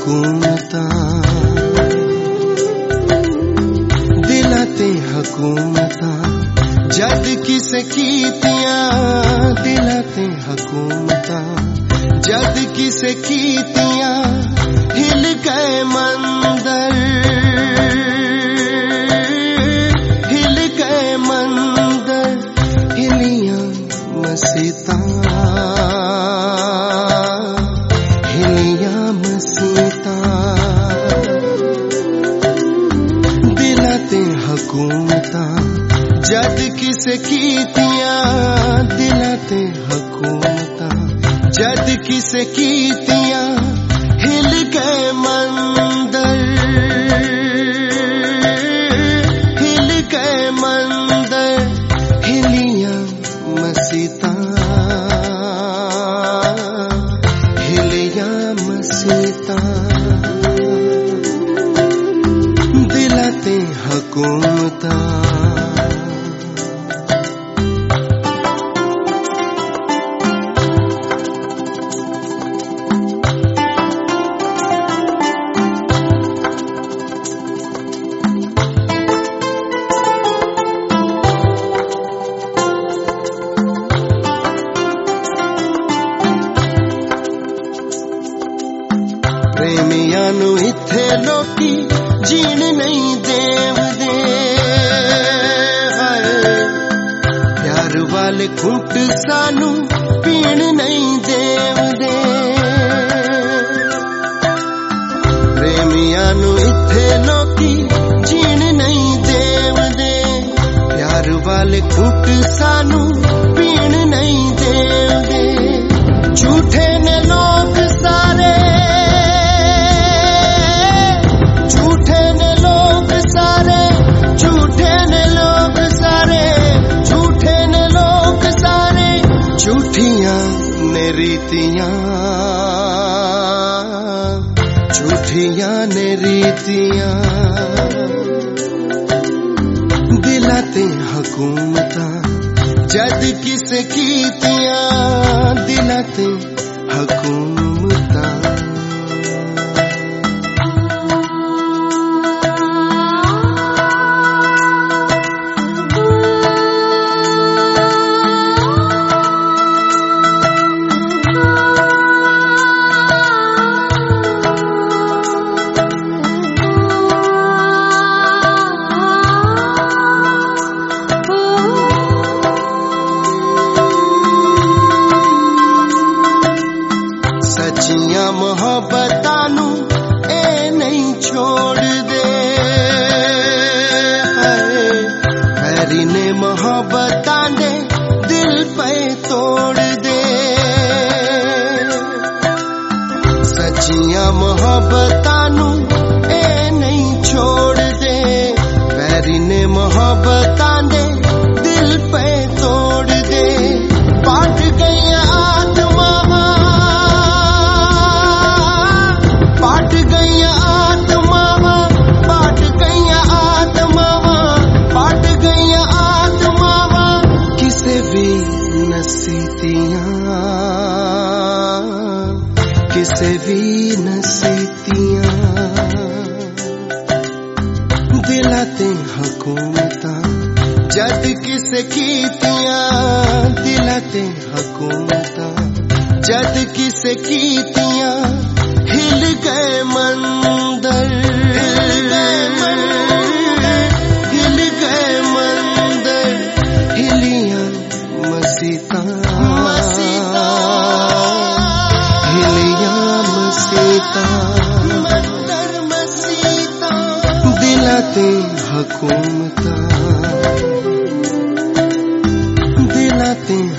हुकूमतां, दिलां ते हुकूमतां जद किसे कीतियां, दिलां ते हुकूमतां जद किसे कीतियां, हिल गए मंदर, हिल गए मंदर, हिलियां मसीतां, हिलियां मसीतां, दिलां ते हुकूमतां जद किसे कीतियां, दिलां ते हुकूमतां जद किसे कीतियां, हिल गए मंदर, हिल गए मंदर, हिलियां मसीतां, हिलियां मसीतां, दिलां ते हुकूमतां। प्रेमियां नू इत्थे लोकी जीण नहीं देवदे, प्यार वाले घुट सानू पीण नहीं देवदे, प्रेमियां नू इत्थे लोकी जीण नहीं देवदे, प्यार वाले घुट सानू पीण नहीं देवदे, झूठे ने लोग सारे, झूठे ने लोग सारे, झूठे ने लोग सारे, झूठे ने लोग सारे, झूठियां ने रीतियां, झूठियां ने रीतियां, दिलां ते हुकूमतां जद किसे कीतियां, दिलां ते हुकूमतां। सच्चियां मोहब्बतां नू ए नहीं छोड़ दे, पैरी ने मोहब्बतां दे दिल पे तोड़ दे, सच्चियां मोहब्बतां नू ए नहीं छोड़ दे, पैरी ने मोहब्बतां दे दिल पे तोड़ दे, पाट गईयां आत्मावां, पाट गईयां आत्मावां, पाट गईयां आत्मावां, पाट गईयां आत्मावां, किसे भी नसीतियां, किसे भी नसीतियां, दिलां ते हुकूमतां जद किसे कीतियां, दिलां ते हुकूमतां जद किसे कीतियां, हिल गए मंदर, हिल गए मंदर, हिल गए मंदर, हिलियां मसीतां, मसीतां, हिलियां मसीतां, मंदर मसीतां, दिलां ते हुकूमतां, दिलां ते